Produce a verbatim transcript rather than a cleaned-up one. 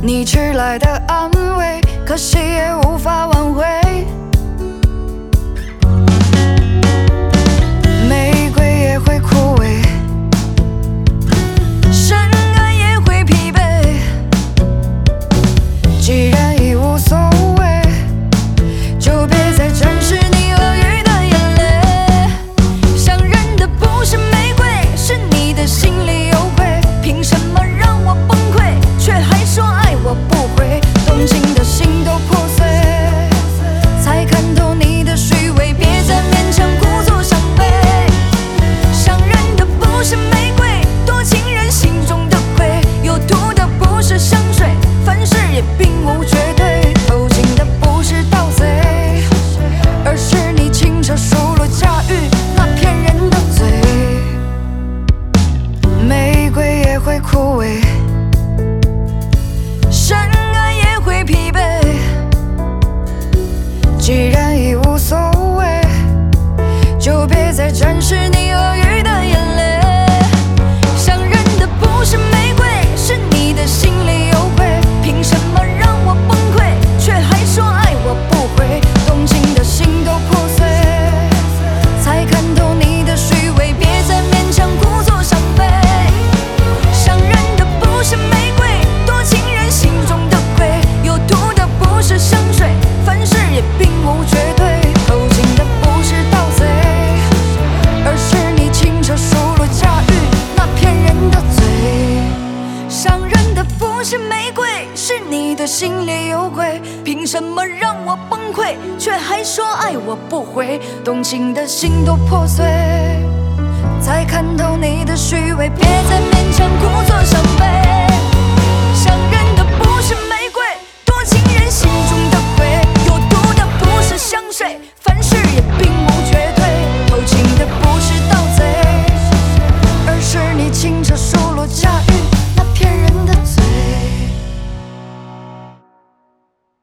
你迟来的安慰，可惜也无法挽回。玫瑰也会枯萎，深爱也会疲惫。既然已无所谓，就别再沾湿你鳄鱼的眼泪。伤人的不是玫瑰，是你的心里有愧。凭什么让我崩溃，却还说爱我不回？动情的心都破碎，才看透你的虚伪，别再勉强故作伤悲。伤人的不是玫瑰，多情人心中的愧。有毒的不是香水，凡事也并无绝对。偷情的不是盗贼，而是你轻车熟路驾驭那骗人的嘴。玫瑰也会枯萎，深爱也会疲惫。既然已无所谓，就别再沾湿你鳄鱼的眼泪。伤人的不是玫瑰，是你的心里有愧。凭什么让我崩溃，却还说爱我不回？动情的心都破碎，才看透你的虚伪，别再勉强故作伤悲。伤人的不是玫瑰，多情人心中的愧。有毒的不是香水，凡事也并无绝对。偷情的不是盗贼，而是你轻车熟路驾驭那骗人的嘴。伤人的不是玫瑰，是你的心里有愧。凭什么让我崩溃，却还说爱我不回？动情的心都破碎，才看透你的虚伪，别再勉强故作伤悲。